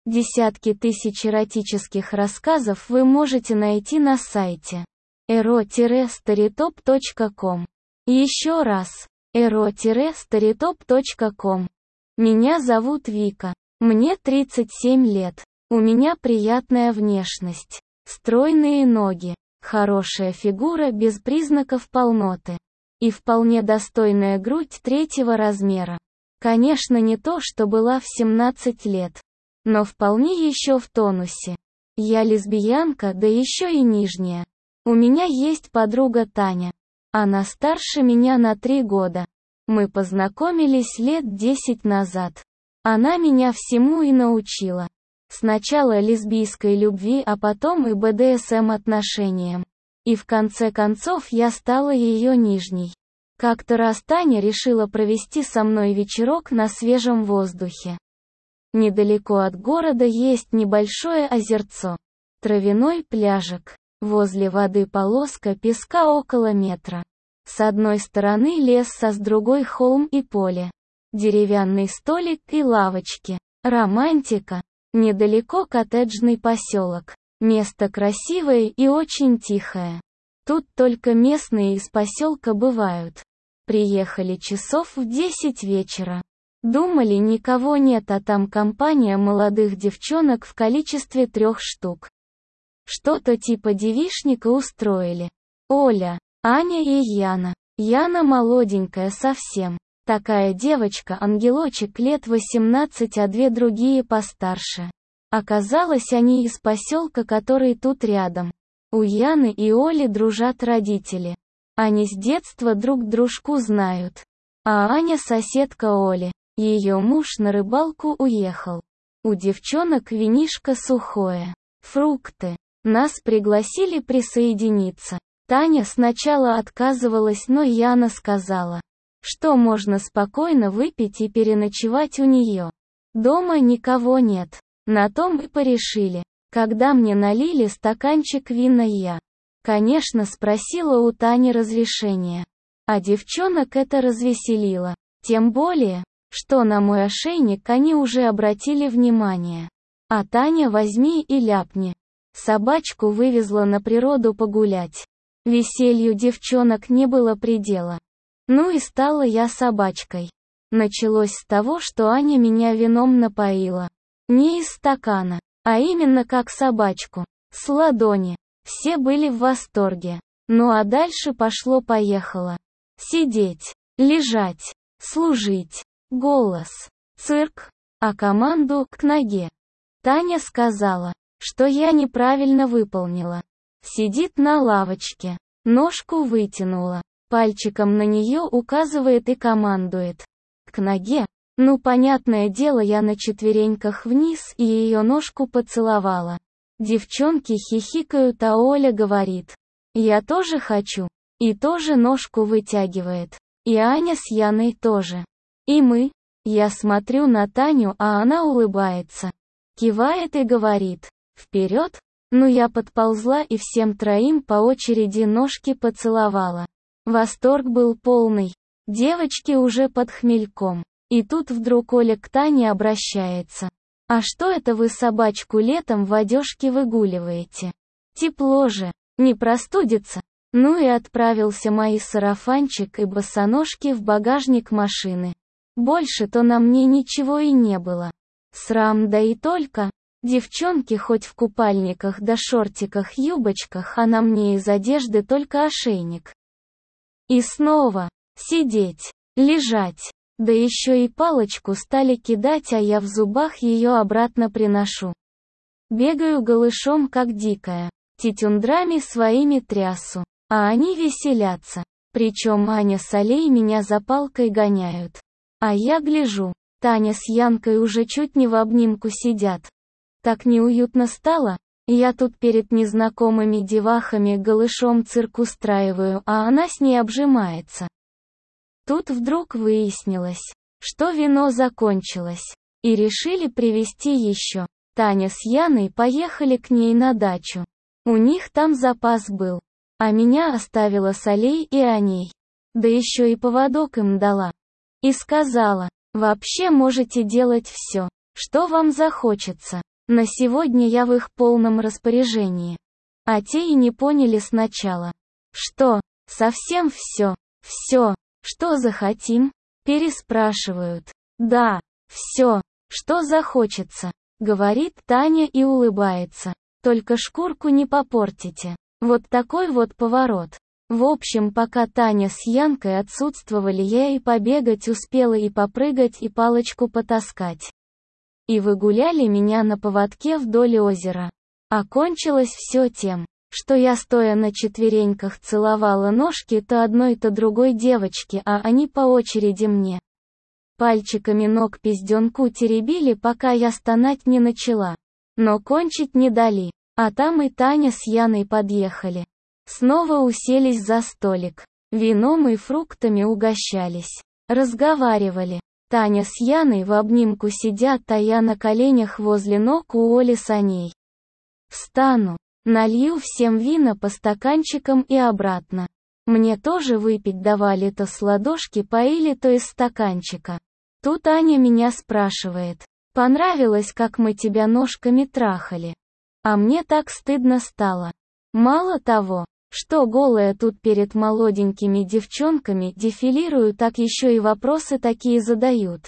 Десятки тысяч эротических рассказов вы можете найти на сайте ero-storytop.com. Еще раз, ero-storytop.com. Меня зовут Вика. Мне 37 лет. У меня приятная внешность. Стройные ноги. Хорошая фигура без признаков полноты. И вполне достойная грудь 3-го размера. Конечно, не то, что была в 17 лет. Но вполне еще в тонусе. Я лесбиянка, да еще и нижняя. У меня есть подруга Таня. Она старше меня на 3 года. Мы познакомились лет 10 назад. Она меня всему и научила. Сначала лесбийской любви, а потом и БДСМ отношениям. И в конце концов я стала ее нижней. Как-то раз Таня решила провести со мной вечерок на свежем воздухе. Недалеко от города есть небольшое озерцо. Травяной пляжик. Возле воды полоска песка около метра. С одной стороны лес, с другой холм и поле. Деревянный столик и лавочки. Романтика. Недалеко коттеджный поселок. Место красивое и очень тихое. Тут только местные из поселка бывают. Приехали часов в 10 вечера. Думали, никого нет, а там компания молодых девчонок в количестве 3 штук. Что-то типа девичника устроили. Оля, Аня и Яна. Яна молоденькая совсем. Такая девочка-ангелочек лет 18, а 2 другие постарше. Оказалось, они из поселка, который тут рядом. У Яны и Оли дружат родители. Они с детства друг дружку знают. А Аня соседка Оли. Ее муж на рыбалку уехал. У девчонок винишко сухое. Фрукты. Нас пригласили присоединиться. Таня сначала отказывалась, но Яна сказала, что можно спокойно выпить и переночевать у нее. Дома никого нет. На том и порешили. Когда мне налили стаканчик вина, я, конечно, спросила у Тани разрешения. А девчонок это развеселило. Тем более, что на мой ошейник они уже обратили внимание. А Таня возьми и ляпни. Собачку вывезла на природу погулять. Веселью девчонок не было предела. Ну и стала я собачкой. Началось с того, что Аня меня вином напоила. Не из стакана, а именно как собачку. С ладони. Все были в восторге. Ну а дальше пошло-поехало. Сидеть, лежать, служить, голос, цирк, а команду к ноге. Таня сказала, что я неправильно выполнила. Сидит на лавочке, ножку вытянула, пальчиком на нее указывает и командует. К ноге. Ну, понятное дело, я на четвереньках вниз и ее ножку поцеловала. Девчонки хихикают, а Оля говорит: «Я тоже хочу». И тоже ножку вытягивает. И Аня с Яной тоже. И мы. Я смотрю на Таню, а она улыбается. Кивает и говорит: «Вперед!» Ну я подползла и всем 3 по очереди ножки поцеловала. Восторг был полный. Девочки уже под хмельком. И тут вдруг Оля к Тане обращается. «А что это вы собачку летом в одежке выгуливаете? Тепло же, не простудится?» Ну и отправился мой сарафанчик и босоножки в багажник машины. Больше-то на мне ничего и не было. Срам, да и только. Девчонки хоть в купальниках да шортиках, юбочках, а на мне из одежды только ошейник. И снова сидеть, лежать. Да еще и палочку стали кидать, а я в зубах ее обратно приношу. Бегаю голышом как дикая, тетюндрами своими трясу, а они веселятся. Причем Аня с Олей меня за палкой гоняют. А я гляжу, Таня с Янкой уже чуть не в обнимку сидят. Так неуютно стало, я тут перед незнакомыми девахами голышом цирк устраиваю, а она с ней обжимается. Тут вдруг выяснилось, что вино закончилось, и решили привезти еще. Таня с Яной поехали к ней на дачу. У них там запас был, а меня оставила с Олей и Аней. Да еще и поводок им дала. И сказала: «Вообще можете делать все, что вам захочется. На сегодня я в их полном распоряжении. А те и не поняли сначала. Что, совсем все? Все, что захотим? Переспрашивают. Да, все, что захочется, говорит Таня и улыбается. Только шкурку не попортите. Вот такой вот поворот. В общем, пока Таня с Янкой отсутствовали, я и побегать успела, и попрыгать, и палочку потаскать. И выгуляли меня на поводке вдоль озера. Окончилось все тем, что я стоя на четвереньках целовала ножки то одной, то другой девочки, а они по очереди мне. Пальчиками ног пизденку теребили, пока я стонать не начала. Но кончить не дали, а там и Таня с Яной подъехали. Снова уселись за столик. Вином и фруктами угощались. Разговаривали. Таня с Яной в обнимку сидят, а я на коленях возле ног у Оли с Аней. Встану, налью всем вина по стаканчикам и обратно. Мне тоже выпить давали, то с ладошки поили, то из стаканчика. Тут Аня меня спрашивает: понравилось, как мы тебя ножками трахали? А мне так стыдно стало. Мало того, что голая тут перед молоденькими девчонками дефилирую, так еще и вопросы такие задают.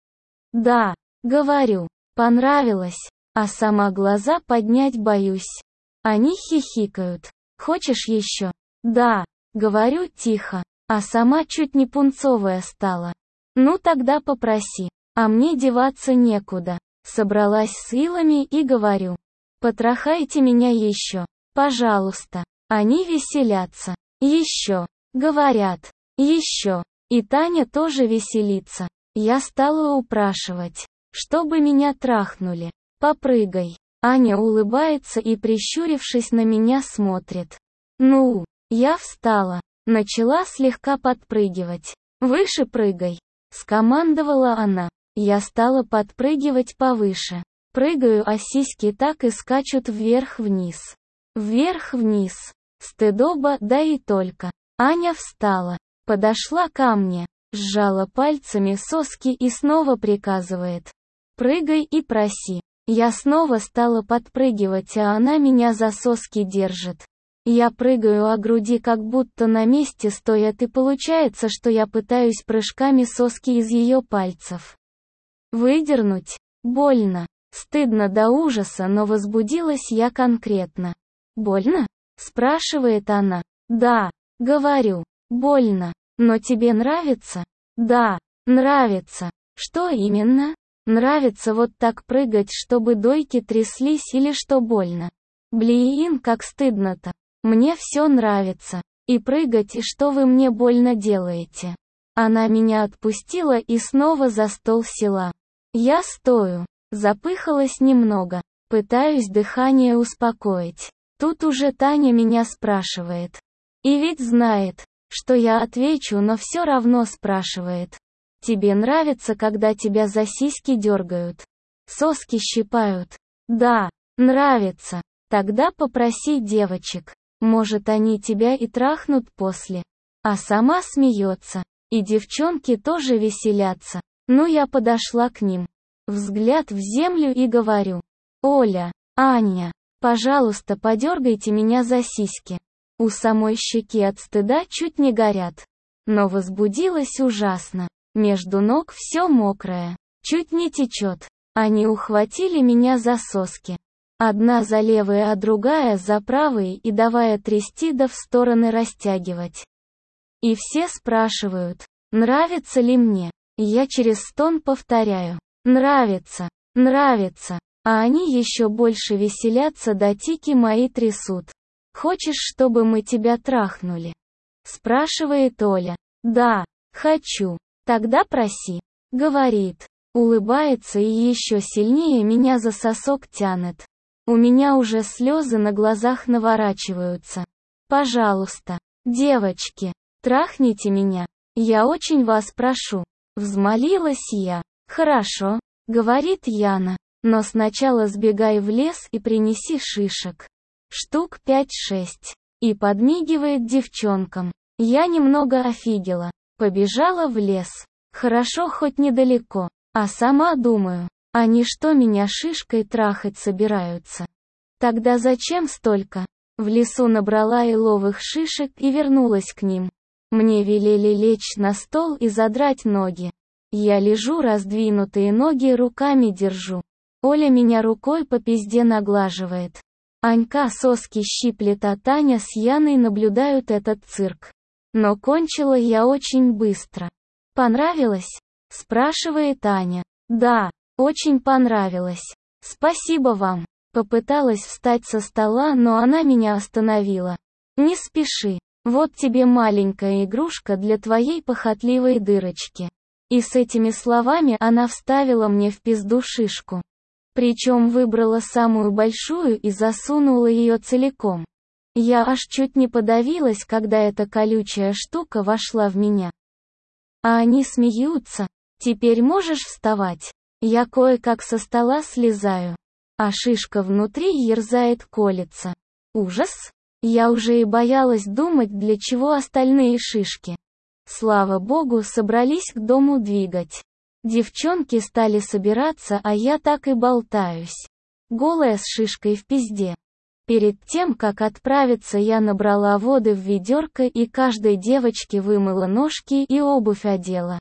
Да, говорю, понравилось, а сама глаза поднять боюсь. Они хихикают. Хочешь еще? Да, говорю тихо, а сама чуть не пунцовая стала. Ну тогда попроси, а мне деваться некуда. Собралась с силами и говорю: потрахайте меня еще, пожалуйста. Они веселятся. Еще. Говорят. Еще. И Таня тоже веселится. Я стала упрашивать, чтобы меня трахнули. Попрыгай. Аня улыбается и, прищурившись на меня, смотрит. Ну, я встала. Начала слегка подпрыгивать. Выше прыгай. Скомандовала она. Я стала подпрыгивать повыше. Прыгаю, а сиськи так и скачут вверх-вниз. Вверх-вниз. Стыдоба, да и только. Аня встала, подошла ко мне, сжала пальцами соски и снова приказывает: прыгай и проси. Я снова стала подпрыгивать, а она меня за соски держит. Я прыгаю, а груди как будто на месте стоят, и получается, что я пытаюсь прыжками соски из ее пальцев выдернуть. Больно. Стыдно до ужаса, но возбудилась я конкретно. Больно? Спрашивает она. Да, говорю, больно. Но тебе нравится? Да, нравится. Что именно? Нравится вот так прыгать, чтобы дойки тряслись, или что больно? Блин, как стыдно-то. Мне все нравится. И прыгать, и что вы мне больно делаете? Она меня отпустила и снова за стол села. Я стою, запыхалась немного, пытаюсь дыхание успокоить. Тут уже Таня меня спрашивает. И ведь знает, что я отвечу, но все равно спрашивает. Тебе нравится, когда тебя за сиськи дергают? Соски щипают? Да, нравится. Тогда попроси девочек. Может, они тебя и трахнут после. А сама смеется. И девчонки тоже веселятся. Ну, я подошла к ним. Взгляд в землю и говорю: Оля, Аня, пожалуйста, подергайте меня за сиськи. У самой щеки от стыда чуть не горят. Но возбудилась ужасно. Между ног все мокрое. Чуть не течет. Они ухватили меня за соски. Одна за левые, а другая за правые, и давая трясти да в стороны растягивать. И все спрашивают, нравится ли мне. И я через стон повторяю: нравится, нравится. А они еще больше веселятся, да тики мои трясут. Хочешь, чтобы мы тебя трахнули? Спрашивает Оля. Да, хочу. Тогда проси. Говорит. Улыбается и еще сильнее меня за сосок тянет. У меня уже слезы на глазах наворачиваются. Пожалуйста, девочки, трахните меня. Я очень вас прошу. Взмолилась я. Хорошо, говорит Яна. Но сначала сбегай в лес и принеси шишек. Штук 5-6. И подмигивает девчонкам. Я немного офигела. Побежала в лес. Хорошо, хоть недалеко. А сама думаю, Они что, меня шишкой трахать собираются? Тогда зачем столько? В лесу набрала еловых шишек и вернулась к ним. Мне велели лечь на стол и задрать ноги. Я лежу, раздвинутые ноги руками держу. Оля меня рукой по пизде наглаживает. Анька соски щиплет, а Таня с Яной наблюдают этот цирк. Но кончила я очень быстро. «Понравилось?» – спрашивает Аня. «Да, очень понравилось. Спасибо вам». Попыталась встать со стола, но она меня остановила. «Не спеши. Вот тебе маленькая игрушка для твоей похотливой дырочки». И с этими словами она вставила мне в пизду шишку. Причем выбрала самую большую и засунула ее целиком. Я аж чуть не подавилась, когда эта колючая штука вошла в меня. А они смеются. «Теперь можешь вставать?» Я кое-как со стола слезаю. А шишка внутри ерзает, колется. Ужас! Я уже и боялась думать, для чего остальные шишки. Слава богу, собрались к дому двигать. Девчонки стали собираться, а я так и болтаюсь. Голая с шишкой в пизде. Перед тем, как отправиться, я набрала воды в ведерко и каждой девочке вымыла ножки и обувь одела.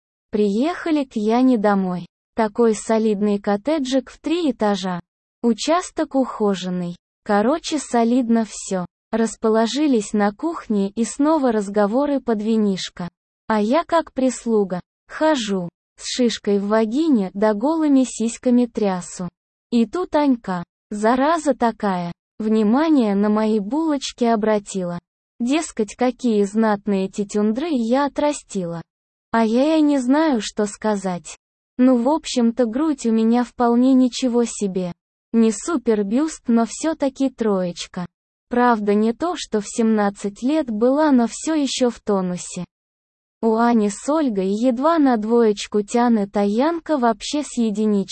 Приехали к Яне домой. Такой солидный коттеджик в 3 этажа. Участок ухоженный. Короче, солидно все. Расположились на кухне и снова разговоры под винишко. А я как прислуга. Хожу. С шишкой в вагине да голыми сиськами трясу. И тут Анька, зараза такая, внимание на мои булочки обратила. Дескать, какие знатные тетюндры я отрастила. А я и не знаю, что сказать. Ну, в общем-то, грудь у меня вполне ничего себе. Не супер-бюст, но все-таки 3. Правда, не то, что в 17 лет была, но все еще в тонусе. У Ани с Ольгой едва на 2 тянет, а Янка вообще с 1.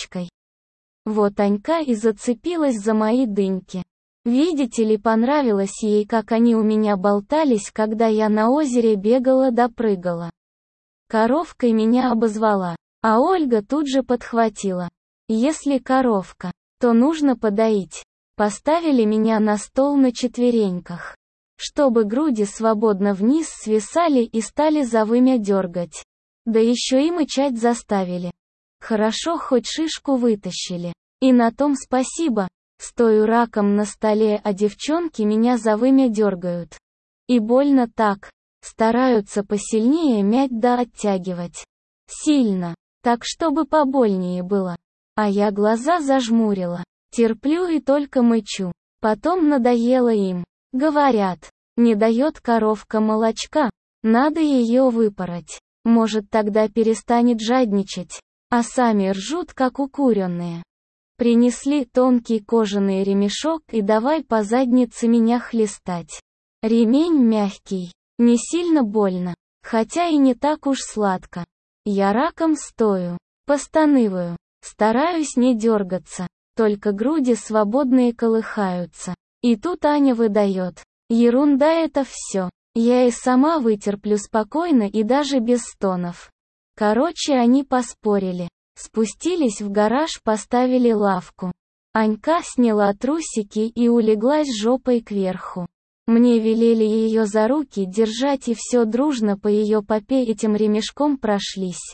Вот Анька и зацепилась за мои дыньки. Видите ли, понравилось ей, как они у меня болтались, когда я на озере бегала да прыгала. Коровкой меня обозвала, а Ольга тут же подхватила. Если коровка, то нужно подоить. Поставили меня на стол на четвереньках, чтобы груди свободно вниз свисали и стали за вымя дергать. Да еще и мычать заставили. Хорошо, хоть шишку вытащили. И на том спасибо. Стою раком на столе, а девчонки меня за вымя дергают. И больно так. Стараются посильнее мять да оттягивать. Сильно. Так, чтобы побольнее было. А я глаза зажмурила. Терплю и только мычу. Потом надоело им. Говорят, не дает коровка молочка, надо ее выпороть. Может, тогда перестанет жадничать. А сами ржут, как укуренные. Принесли тонкий кожаный ремешок и давай по заднице меня хлестать. Ремень мягкий, не сильно больно, хотя и не так уж сладко. Я раком стою, постанываю, стараюсь не дергаться. Только груди свободные колыхаются. И тут Аня выдает. Ерунда это все. Я и сама вытерплю спокойно и даже без стонов. Короче, они поспорили. Спустились в гараж, поставили лавку. Анька сняла трусики и улеглась жопой кверху. Мне велели ее за руки держать, и все дружно по ее попе этим ремешком прошлись.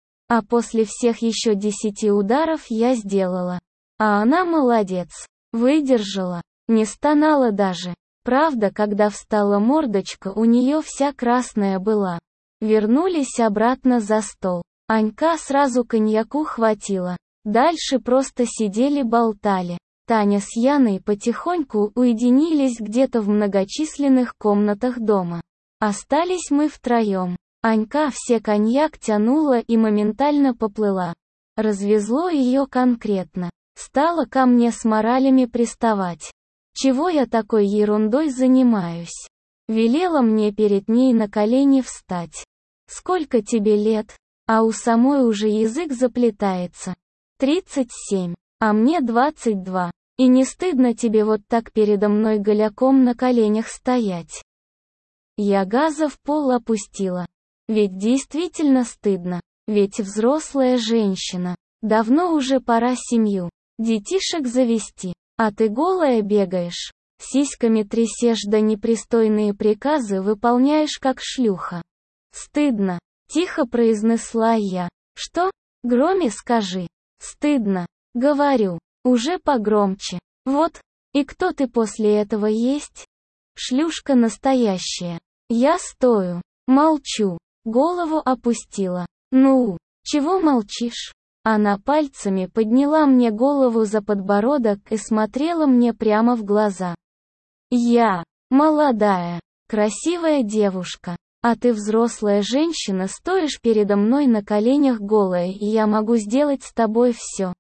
А после всех еще 10 ударов я сделала. А она молодец. Выдержала. Не стонала даже. Правда, когда встала мордочка, у нее вся красная была. Вернулись обратно за стол. Анька сразу коньяку хватило. Дальше просто сидели болтали. Таня с Яной потихоньку уединились где-то в многочисленных комнатах дома. Остались мы втроем. Анька все коньяк тянула и моментально поплыла. Развезло ее конкретно. Стала ко мне с моралями приставать. Чего я такой ерундой занимаюсь? Велела мне перед ней на колени встать. Сколько тебе лет? А у самой уже язык заплетается. 37. А мне 22. И не стыдно тебе вот так передо мной голяком на коленях стоять? Я газа в пол опустила. Ведь действительно стыдно. Ведь взрослая женщина. Давно уже пора семью, детишек завести. А ты голая бегаешь, сиськами трясешь да непристойные приказы выполняешь как шлюха. Стыдно, тихо произнесла я. Что? Громе скажи. Стыдно. Говорю, уже погромче. Вот, и кто ты после этого есть? Шлюшка настоящая. Я стою, молчу, голову опустила. Ну, чего молчишь? Она пальцами подняла мне голову за подбородок и смотрела мне прямо в глаза. Я, молодая, красивая девушка, а ты взрослая женщина, стоишь передо мной на коленях голая, и я могу сделать с тобой все,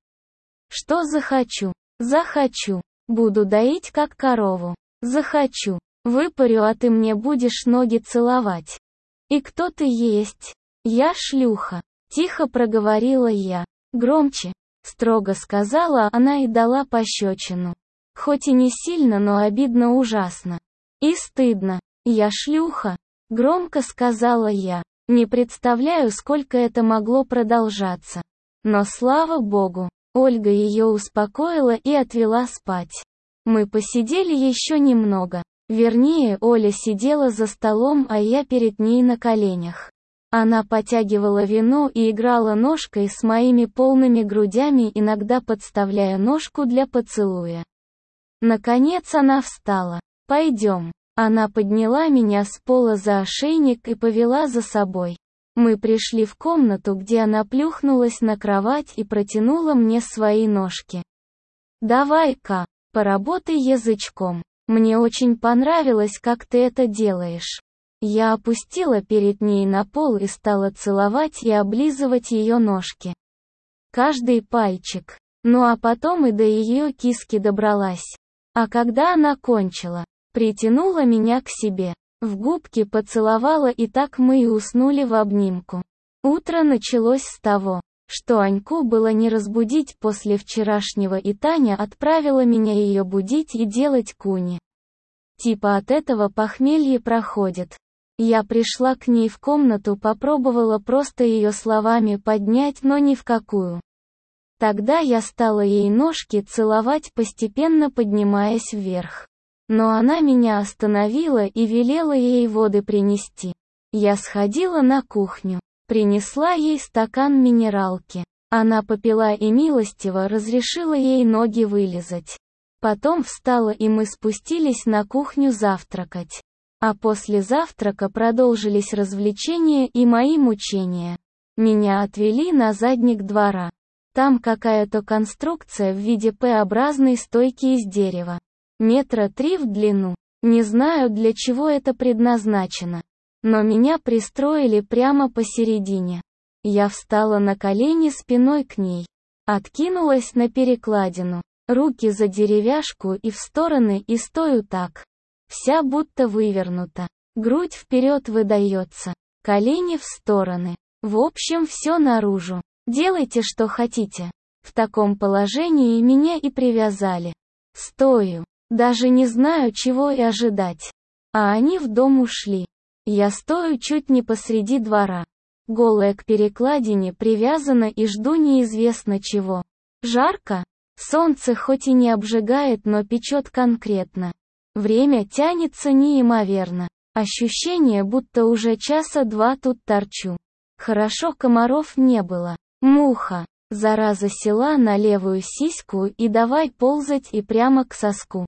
что захочу. Захочу, буду доить как корову. Захочу, выпарю, а ты мне будешь ноги целовать. И кто ты есть? Я шлюха, тихо проговорила я. Громче, строго сказала она и дала пощечину. Хоть и не сильно, но обидно ужасно. И стыдно. Я шлюха, громко сказала я. Не представляю, сколько это могло продолжаться. Но слава богу, Ольга ее успокоила и отвела спать. Мы посидели еще немного. Вернее, Оля сидела за столом, а я перед ней на коленях. Она потягивала вино и играла ножкой с моими полными грудями, иногда подставляя ножку для поцелуя. Наконец она встала. «Пойдем». Она подняла меня с пола за ошейник и повела за собой. Мы пришли в комнату, где она плюхнулась на кровать и протянула мне свои ножки. «Давай-ка, поработай язычком. Мне очень понравилось, как ты это делаешь». Я опустила перед ней на пол и стала целовать и облизывать ее ножки. Каждый пальчик. Ну а потом и до ее киски добралась. А когда она кончила, притянула меня к себе, в губки поцеловала, и так мы и уснули в обнимку. Утро началось с того, что Аньку было не разбудить после вчерашнего, и Таня отправила меня ее будить и делать куни. Типа от этого похмелье проходит. Я пришла к ней в комнату, попробовала просто ее словами поднять, но ни в какую. Тогда я стала ей ножки целовать, постепенно поднимаясь вверх. Но она меня остановила и велела ей воды принести. Я сходила на кухню, принесла ей стакан минералки. Она попила и милостиво разрешила ей ноги вылизать. Потом встала, и мы спустились на кухню завтракать. А после завтрака продолжились развлечения и мои мучения. Меня отвели на задник двора. Там какая-то конструкция в виде П-образной стойки из дерева. 3 метра в длину. Не знаю, для чего это предназначено. Но меня пристроили прямо посередине. Я встала на колени спиной к ней. Откинулась на перекладину. Руки за деревяшку и в стороны, и стою так. Вся будто вывернута. Грудь вперед выдается. Колени в стороны. В общем, все наружу. Делайте, что хотите. В таком положении меня и привязали. Стою. Даже не знаю, чего и ожидать. А они в дом ушли. Я стою чуть не посреди двора. Голая к перекладине привязана и жду неизвестно чего. Жарко. Солнце хоть и не обжигает, но печет конкретно. Время тянется неимоверно. Ощущение, будто уже часа 2 тут торчу. Хорошо комаров не было. Муха. Зараза села на левую сиську и давай ползать и прямо к соску.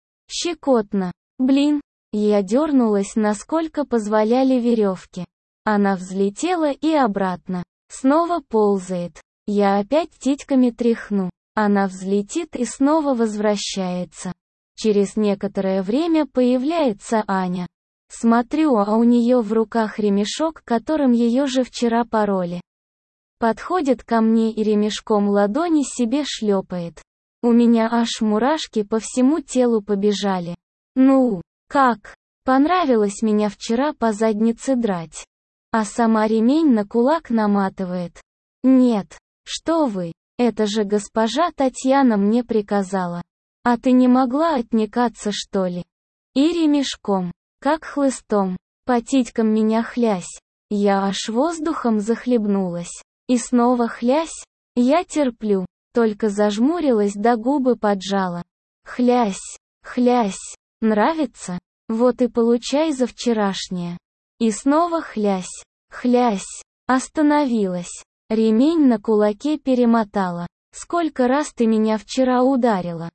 Щекотно. Блин. Я дернулась, насколько позволяли веревки. Она взлетела и обратно. Снова ползает. Я опять титьками тряхну. Она взлетит и снова возвращается. Через некоторое время появляется Аня. Смотрю, а у нее в руках ремешок, которым ее же вчера пороли. Подходит ко мне и ремешком ладони себе шлепает. У меня аж мурашки по всему телу побежали. Ну, как? Понравилось меня вчера по заднице драть. А сама ремень на кулак наматывает. Нет, что вы, это же госпожа Татьяна мне приказала. А ты не могла отнекаться, что ли? И ремешком, как хлыстом, по титькам меня хлясь. Я аж воздухом захлебнулась. И снова хлясь. Я терплю, только зажмурилась да губы поджала. Хлясь, хлясь, нравится? Вот и получай за вчерашнее. И снова хлясь, хлясь, остановилась. Ремень на кулаке перемотала. Сколько раз ты меня вчера ударила?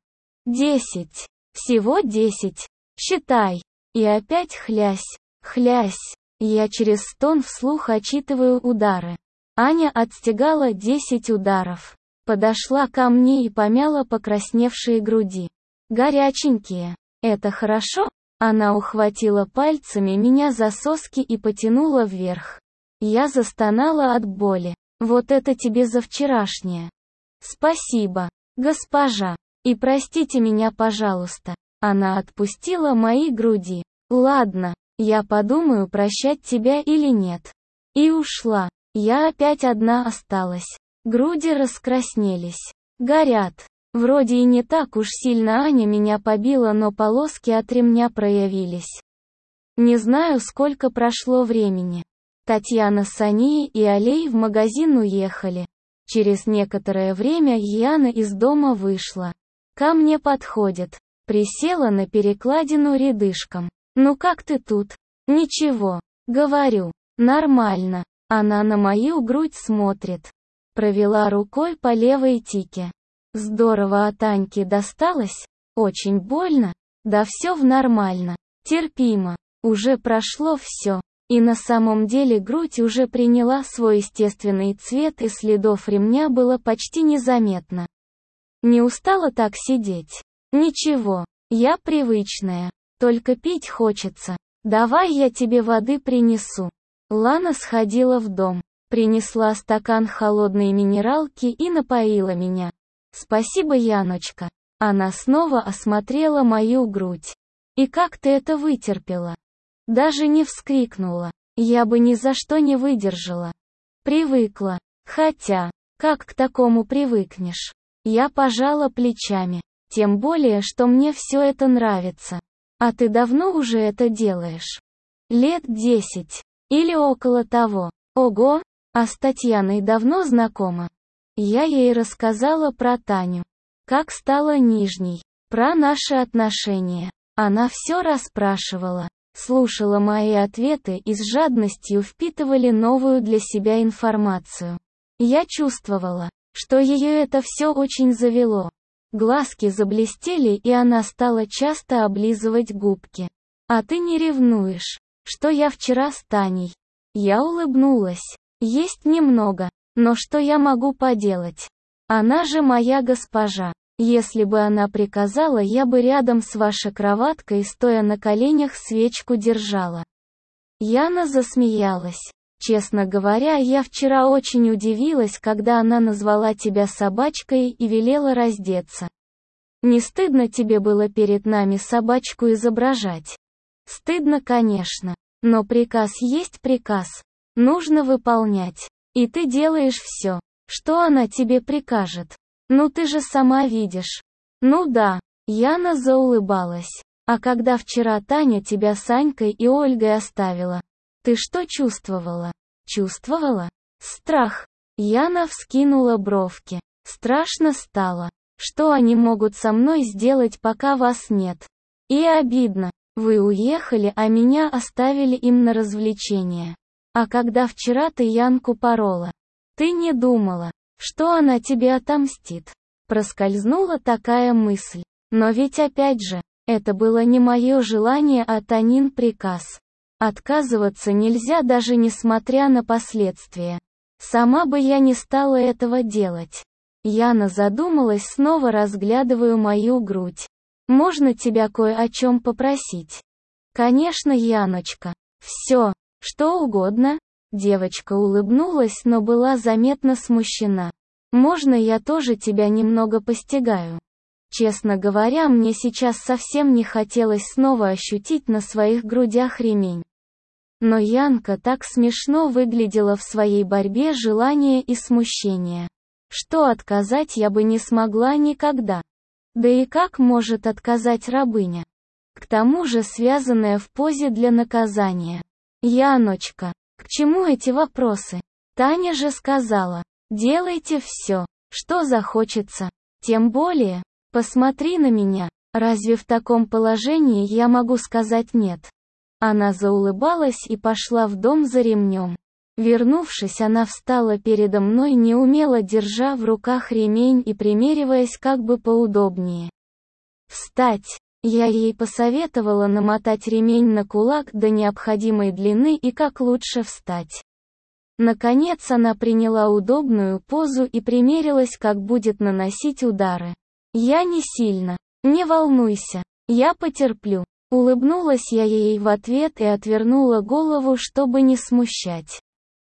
10. Всего 10. Считай. И опять хлясь, хлясь. Я через стон вслух отчитываю удары. Аня отстегала 10 ударов. Подошла ко мне и помяла покрасневшие груди. Горяченькие. Это хорошо? Она ухватила пальцами меня за соски и потянула вверх. Я застонала от боли. Вот это тебе за вчерашнее. Спасибо, госпожа. И простите меня, пожалуйста. Она отпустила мои груди. Ладно, я подумаю, прощать тебя или нет. И ушла. Я опять одна осталась. Груди раскраснелись. Горят. Вроде и не так уж сильно Аня меня побила, но полоски от ремня проявились. Не знаю, сколько прошло времени. Татьяна с Аней и Алей в магазин уехали. Через некоторое время Яна из дома вышла. Ко мне подходит. Присела на перекладину рядышком. «Ну как ты тут?» «Ничего». Говорю. «Нормально». Она на мою грудь смотрит. Провела рукой по левой тике. «Здорово от Аньки досталось? Очень больно?» «Да все нормально. Терпимо. Уже прошло все». И на самом деле грудь уже приняла свой естественный цвет, и следов ремня было почти незаметно. Не устала так сидеть? Ничего, я привычная. Только пить хочется. Давай я тебе воды принесу. Лана сходила в дом, принесла стакан холодной минералки и напоила меня. Спасибо, Яночка. Она снова осмотрела мою грудь. И как ты это вытерпела? Даже не вскрикнула. Я бы ни за что не выдержала. Привыкла. Хотя, как к такому привыкнешь? Я пожала плечами. Тем более, что мне все это нравится. А ты давно уже это делаешь? Лет 10. Или около того. Ого, а с Татьяной давно знакома? Я ей рассказала про Таню. Как стала нижней. Про наши отношения. Она все расспрашивала. Слушала мои ответы и с жадностью впитывали новую для себя информацию. Я чувствовала, что ее это все очень завело. Глазки заблестели, и она стала часто облизывать губки. «А ты не ревнуешь, что я вчера с Таней?» Я улыбнулась. «Есть немного, но что я могу поделать? Она же моя госпожа. Если бы она приказала, я бы рядом с вашей кроваткой, стоя на коленях, свечку держала». Яна засмеялась. «Честно говоря, я вчера очень удивилась, когда она назвала тебя собачкой и велела раздеться. Не стыдно тебе было перед нами собачку изображать?» «Стыдно, конечно. Но приказ есть приказ. Нужно выполнять. И ты делаешь все, что она тебе прикажет. Ну ты же сама видишь». «Ну да». Яна заулыбалась. «А когда вчера Таня тебя с Анькой и Ольгой оставила, ты что чувствовала?» «Чувствовала? Страх». Яна вскинула бровки. «Страшно стало. Что они могут со мной сделать, пока вас нет? И обидно. Вы уехали, а меня оставили им на развлечение. А когда вчера ты Янку порола, ты не думала, что она тебе отомстит?» Проскользнула такая мысль. Но ведь опять же, это было не мое желание, а Танин приказ. Отказываться нельзя, даже несмотря на последствия. Сама бы я не стала этого делать. Яна задумалась, снова разглядывая мою грудь. «Можно тебя кое о чем попросить?» «Конечно, Яночка. Все, что угодно». Девочка улыбнулась, но была заметно смущена. «Можно я тоже тебя немного постигаю?» Честно говоря, мне сейчас совсем не хотелось снова ощутить на своих грудях ремень. Но Янка так смешно выглядела в своей борьбе желания и смущения, что отказать я бы не смогла никогда. Да и как может отказать рабыня? К тому же связанная в позе для наказания. «Яночка, к чему эти вопросы? Таня же сказала, делайте все, что захочется. Тем более, посмотри на меня, разве в таком положении я могу сказать нет? Она заулыбалась и пошла в дом за ремнем. Вернувшись, она встала передо мной, неумело держа в руках ремень и примериваясь как бы поудобнее. Встать. Я ей посоветовала намотать ремень на кулак до необходимой длины и как лучше встать. Наконец она приняла удобную позу и примерилась, как будет наносить удары. Я не сильно. Не волнуйся. Я потерплю. Улыбнулась я ей в ответ и отвернула голову, чтобы не смущать.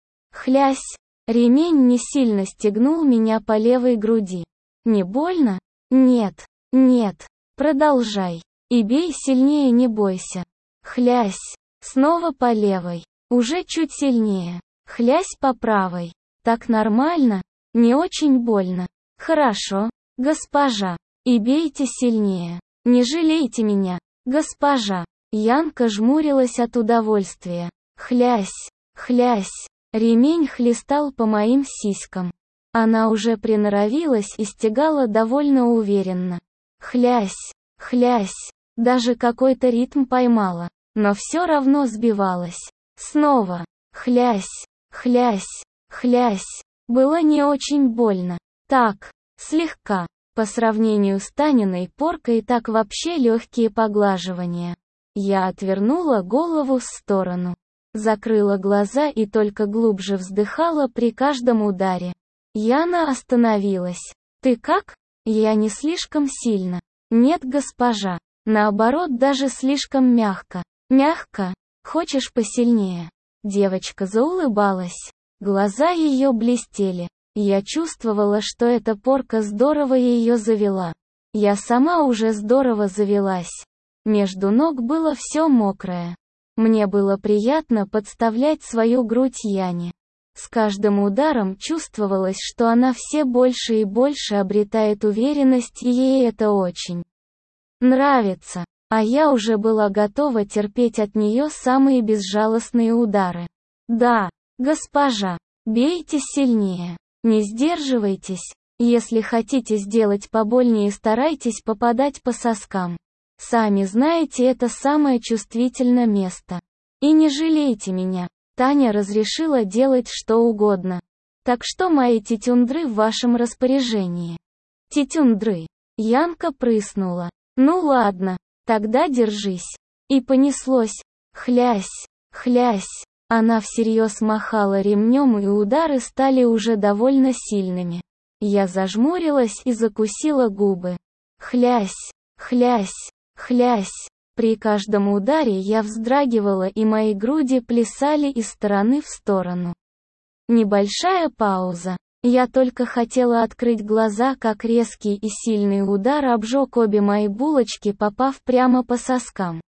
Хлясь. Ремень не сильно стегнул меня по левой груди. Не больно? Нет. Нет. Продолжай. И бей сильнее, не бойся. Хлясь. Снова по левой. Уже чуть сильнее. Хлясь по правой. Так нормально? Не очень больно. Хорошо, госпожа. И бейте сильнее. Не жалейте меня, госпожа. Янка жмурилась от удовольствия. Хлясь. Хлясь. Ремень хлестал по моим сиськам. Она уже приноровилась и стегала довольно уверенно. Хлясь. Хлясь. Даже какой-то ритм поймала. Но все равно сбивалась. Снова. Хлясь. Хлясь. Хлясь. Было не очень больно. Так. Слегка. По сравнению с Таниной поркой так вообще легкие поглаживания. Я отвернула голову в сторону. Закрыла глаза и только глубже вздыхала при каждом ударе. Яна остановилась. «Ты как?» «Я не слишком сильно». «Нет, госпожа. Наоборот, даже слишком мягко». «Мягко? Хочешь посильнее?» Девочка заулыбалась. Глаза ее блестели. Я чувствовала, что эта порка здорово ее завела. Я сама уже здорово завелась. Между ног было все мокрое. Мне было приятно подставлять свою грудь Яне. С каждым ударом чувствовалось, что она все больше и больше обретает уверенность, и ей это очень нравится. А я уже была готова терпеть от нее самые безжалостные удары. Да, госпожа, бейте сильнее. Не сдерживайтесь. Если хотите сделать побольнее, старайтесь попадать по соскам. Сами знаете, это самое чувствительное место. И не жалейте меня. Таня разрешила делать что угодно. Так что мои тетюндры в вашем распоряжении. Тетюндры. Янка прыснула. Ну ладно, тогда держись. И понеслось. Хлясь, хлясь. Она всерьез махала ремнем, и удары стали уже довольно сильными. Я зажмурилась и закусила губы. Хлясь, хлясь, хлясь. При каждом ударе я вздрагивала, и мои груди плясали из стороны в сторону. Небольшая пауза. Я только хотела открыть глаза, как резкий и сильный удар обжег обе мои булочки, попав прямо по соскам.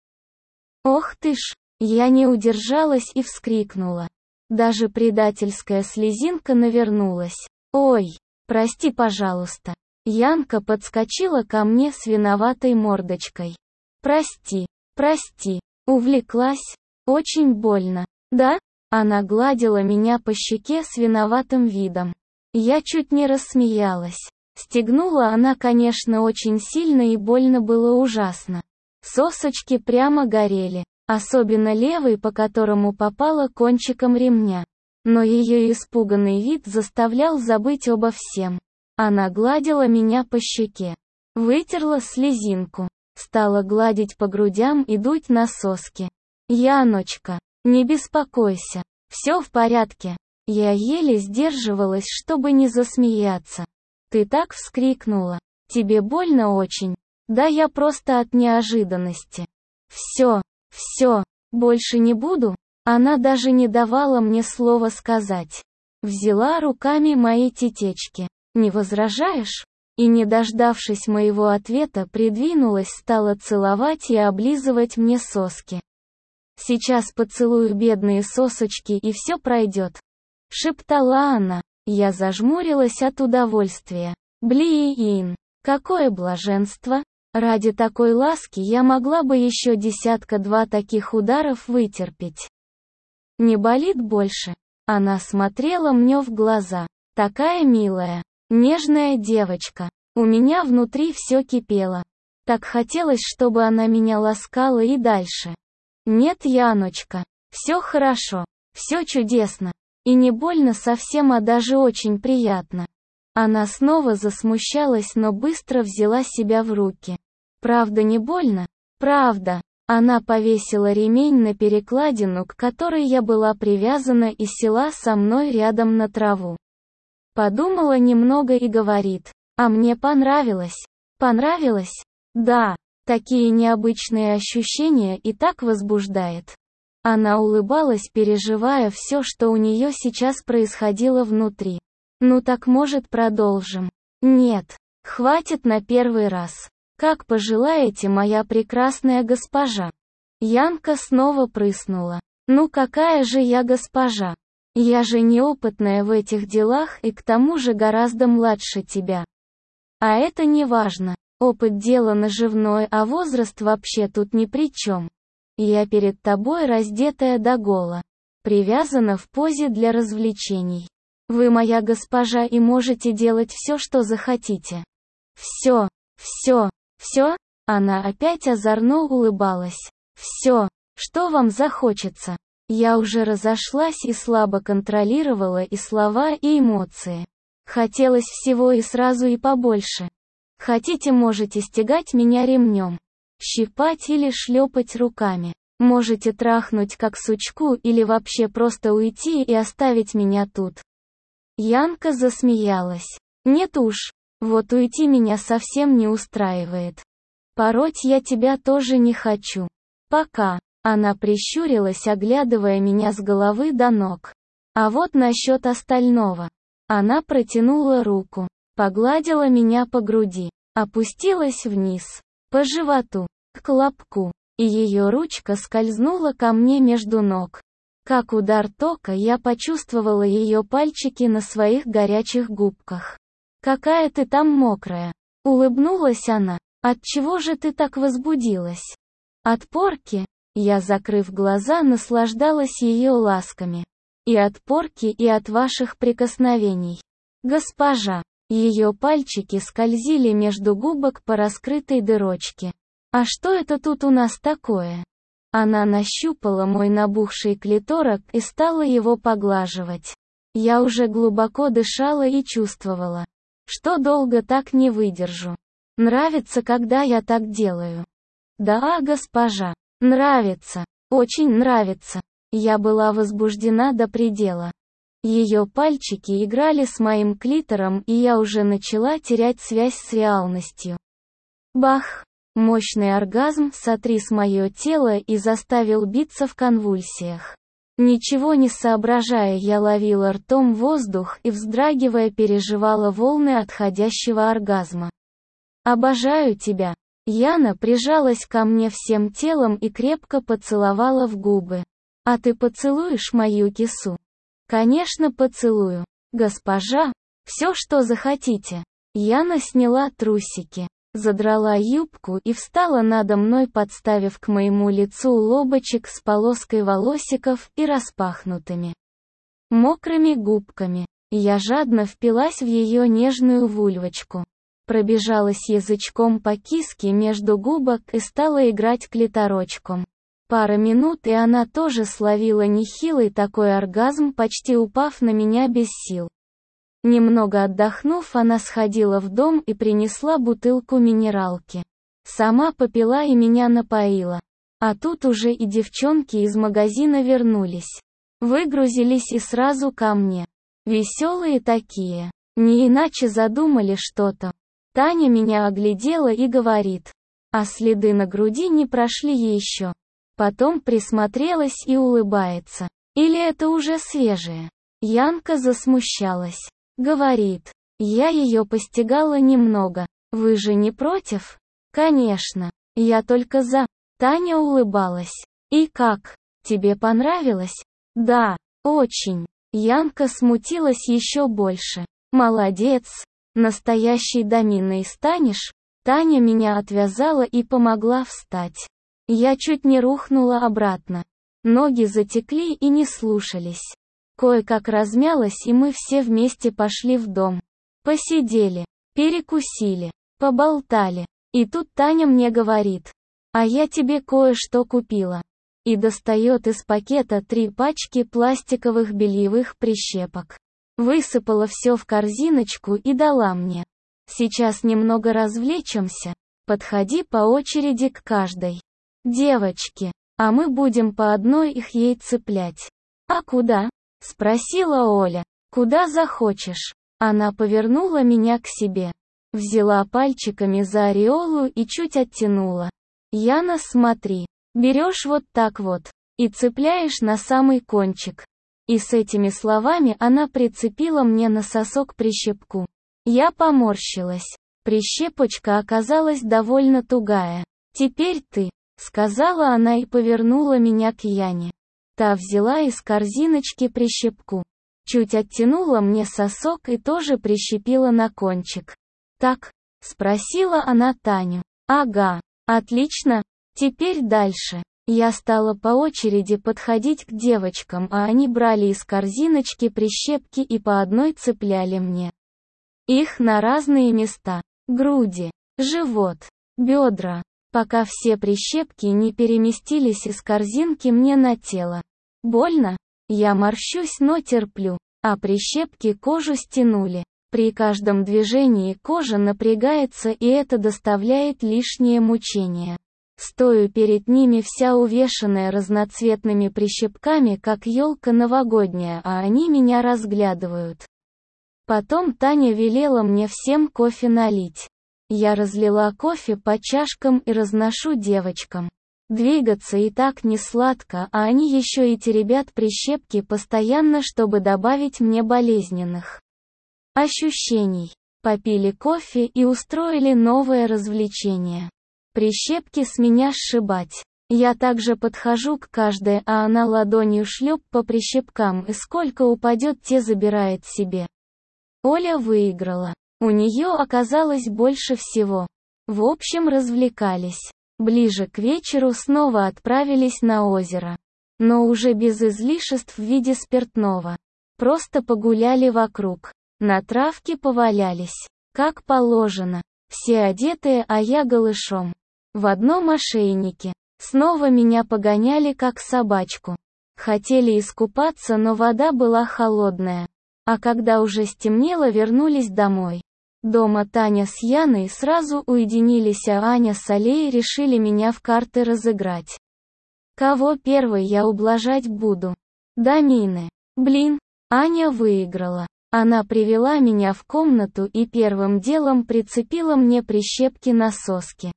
Ох ты ж! Я не удержалась и вскрикнула. Даже предательская слезинка навернулась. Ой, прости, пожалуйста. Янка подскочила ко мне с виноватой мордочкой. Прости, прости. Увлеклась. Очень больно. Да? Она гладила меня по щеке с виноватым видом. Я чуть не рассмеялась. Стегнула она, конечно, очень сильно, и больно было ужасно. Сосочки прямо горели. Особенно левый, по которому попала кончиком ремня. Но ее испуганный вид заставлял забыть обо всем. Она гладила меня по щеке. Вытерла слезинку. Стала гладить по грудям и дуть на соски. «Яночка, не беспокойся. Все в порядке». Я еле сдерживалась, чтобы не засмеяться. «Ты так вскрикнула. Тебе больно очень?» «Да я просто от неожиданности». Все, больше не буду?» Она даже не давала мне слова сказать. Взяла руками мои тетечки. «Не возражаешь?» И, не дождавшись моего ответа, придвинулась, стала целовать и облизывать мне соски. «Сейчас поцелую бедные сосочки, и все пройдет», — шептала она. Я зажмурилась от удовольствия. Блин, какое блаженство! Ради такой ласки я могла бы еще десятка-два таких ударов вытерпеть. «Не болит больше?» Она смотрела мне в глаза. Такая милая. Нежная девочка. У меня внутри все кипело. Так хотелось, чтобы она меня ласкала и дальше. Нет, Яночка. Все хорошо. Все чудесно. И не больно совсем, а даже очень приятно. Она снова засмущалась, но быстро взяла себя в руки. Правда не больно? Правда. Она повесила ремень на перекладину, к которой я была привязана, и села со мной рядом на траву. Подумала немного и говорит: «А мне понравилось». Понравилось? Да. Такие необычные ощущения и так возбуждает. Она улыбалась, переживая все, что у нее сейчас происходило внутри. Ну так, может, продолжим? Нет. Хватит на первый раз. Как пожелаете, моя прекрасная госпожа. Янка снова прыснула. Ну какая же я госпожа? Я же неопытная в этих делах и к тому же гораздо младше тебя. А это не важно. Опыт дело наживное, а возраст вообще тут ни при чем. Я перед тобой раздетая догола. Привязана в позе для развлечений. Вы моя госпожа и можете делать все, что захотите. Все, все, все? Она опять озорно улыбалась. Все, что вам захочется. Я уже разошлась и слабо контролировала и слова, и эмоции. Хотелось всего и сразу и побольше. Хотите, можете стягать меня ремнем, щипать или шлепать руками. Можете трахнуть как сучку или вообще просто уйти и оставить меня тут. Янка засмеялась. Нет уж, вот уйти меня совсем не устраивает. Пороть я тебя тоже не хочу. Пока. Она прищурилась, оглядывая меня с головы до ног. А вот насчет остального. Она протянула руку, погладила меня по груди, опустилась вниз, по животу, к лобку, и ее ручка скользнула ко мне между ног. Как удар тока я почувствовала ее пальчики на своих горячих губках. «Какая ты там мокрая!» — улыбнулась она. «Отчего же ты так возбудилась?» «От порки?» Я, закрыв глаза, наслаждалась ее ласками. «И от порки, и от ваших прикосновений. Госпожа!» Ее пальчики скользили между губок по раскрытой дырочке. «А что это тут у нас такое?» Она нащупала мой набухший клиторок и стала его поглаживать. Я уже глубоко дышала и чувствовала, что долго так не выдержу. Нравится, когда я так делаю? Да, госпожа. Нравится. Очень нравится. Я была возбуждена до предела. Ее пальчики играли с моим клитором, и я уже начала терять связь с реальностью. Бах! Мощный оргазм сотряс мое тело и заставил биться в конвульсиях. Ничего не соображая, я ловила ртом воздух и, вздрагивая, переживала волны отходящего оргазма. «Обожаю тебя!» Яна прижалась ко мне всем телом и крепко поцеловала в губы. «А ты поцелуешь мою кису?» «Конечно, поцелую. Госпожа, все, что захотите». Яна сняла трусики, задрала юбку и встала надо мной, подставив к моему лицу лобочек с полоской волосиков и распахнутыми мокрыми губками. Я жадно впилась в ее нежную вульвочку. Пробежалась язычком по киске между губок и стала играть клиторочком. Пара минут, и она тоже словила нехилый такой оргазм, почти упав на меня без сил. Немного отдохнув, она сходила в дом и принесла бутылку минералки. Сама попила и меня напоила. А тут уже и девчонки из магазина вернулись. Выгрузились и сразу ко мне. Веселые такие. Не иначе задумали что-то. Таня меня оглядела и говорит: «А следы на груди не прошли еще?» Потом присмотрелась и улыбается. «Или это уже свежее?» Янка засмущалась. Говорит: «Я ее постигала немного. Вы же не против?» «Конечно. Я только за». Таня улыбалась. «И как? Тебе понравилось?» «Да, очень». Янка смутилась еще больше. «Молодец. Настоящей доминой станешь?» Таня меня отвязала и помогла встать. Я чуть не рухнула обратно. Ноги затекли и не слушались. Кое-как размялась, и мы все вместе пошли в дом. Посидели, перекусили, поболтали. И тут Таня мне говорит: «А я тебе кое-что купила». И достает из пакета 3 пачки пластиковых бельевых прищепок. Высыпала все в корзиночку и дала мне. Сейчас немного развлечемся. Подходи по очереди к каждой девочке, а мы будем по одной их ей цеплять. А куда? Спросила Оля. Куда захочешь. Она повернула меня к себе. Взяла пальчиками за ореолу и чуть оттянула. Яна, смотри. Берешь вот так вот. И цепляешь на самый кончик. И с этими словами она прицепила мне на сосок прищепку. Я поморщилась. Прищепочка оказалась довольно тугая. «Теперь ты», — сказала она и повернула меня к Яне. Та взяла из корзиночки прищепку. Чуть оттянула мне сосок и тоже прищепила на кончик. «Так?» — спросила она Таню. «Ага, отлично. Теперь дальше». Я стала по очереди подходить к девочкам, а они брали из корзиночки прищепки и по одной цепляли мне их на разные места. Груди, живот, бедра, пока все прищепки не переместились из корзинки мне на тело. Больно? Я морщусь, но терплю. А прищепки кожу стянули. При каждом движении кожа напрягается, и это доставляет лишнее мучение. Стою перед ними вся увешанная разноцветными прищепками, как елка новогодняя, а они меня разглядывают. Потом Таня велела мне всем кофе налить. Я разлила кофе по чашкам и разношу девочкам. Двигаться и так не сладко, а они еще и теребят прищепки постоянно, чтобы добавить мне болезненных ощущений. Попили кофе и устроили новое развлечение. Прищепки с меня сшибать. Я также подхожу к каждой, а она ладонью шлеп по прищепкам, и сколько упадет, те забирает себе. Оля выиграла. У нее оказалось больше всего. В общем, развлекались. Ближе к вечеру снова отправились на озеро. Но уже без излишеств в виде спиртного. Просто погуляли вокруг. На травке повалялись. Как положено. Все одетые, а я голышом. В одном ошейнике. Снова меня погоняли как собачку. Хотели искупаться, но вода была холодная. А когда уже стемнело, вернулись домой. Дома Таня с Яной сразу уединились, а Аня с Алей решили меня в карты разыграть. Кого первой я ублажать буду? Домины. Блин, Аня выиграла. Она привела меня в комнату и первым делом прицепила мне прищепки на соски.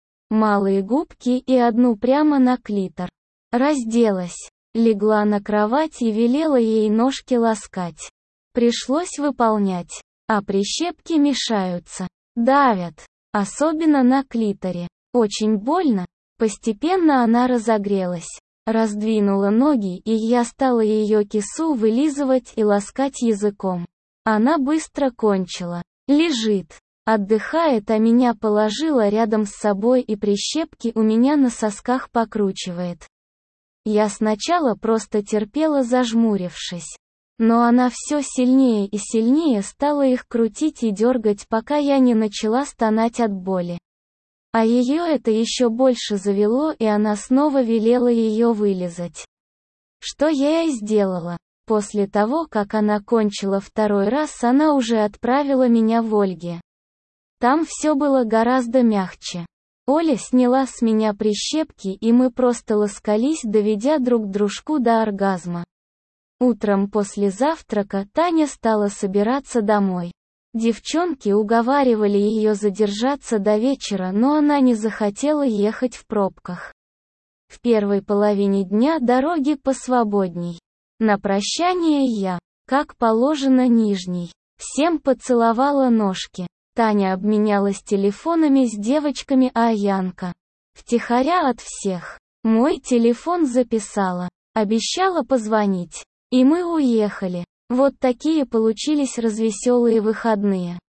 Малые губки и одну прямо на клитор. Разделась. Легла на кровать и велела ей ножки ласкать. Пришлось выполнять. А прищепки мешаются. Давят. Особенно на клиторе. Очень больно. Постепенно она разогрелась. Раздвинула ноги, и я стала ее кису вылизывать и ласкать языком. Она быстро кончила. Лежит. Отдыхает, а меня положила рядом с собой и прищепки у меня на сосках покручивает. Я сначала просто терпела, зажмурившись. Но она все сильнее и сильнее стала их крутить и дергать, пока я не начала стонать от боли. А ее это еще больше завело, и она снова велела ее вылизать. Что я и сделала. После того, как она кончила второй раз, она уже отправила меня в Ольге. Там все было гораздо мягче. Оля сняла с меня прищепки, и мы просто ласкались, доведя друг дружку до оргазма. Утром после завтрака Таня стала собираться домой. Девчонки уговаривали ее задержаться до вечера, но она не захотела ехать в пробках. В первой половине дня дороги посвободней. На прощание я, как положено, нижней, всем поцеловала ножки. Таня обменялась телефонами с девочками, а Янка втихаря от всех мой телефон записала. Обещала позвонить. И мы уехали. Вот такие получились развеселые выходные.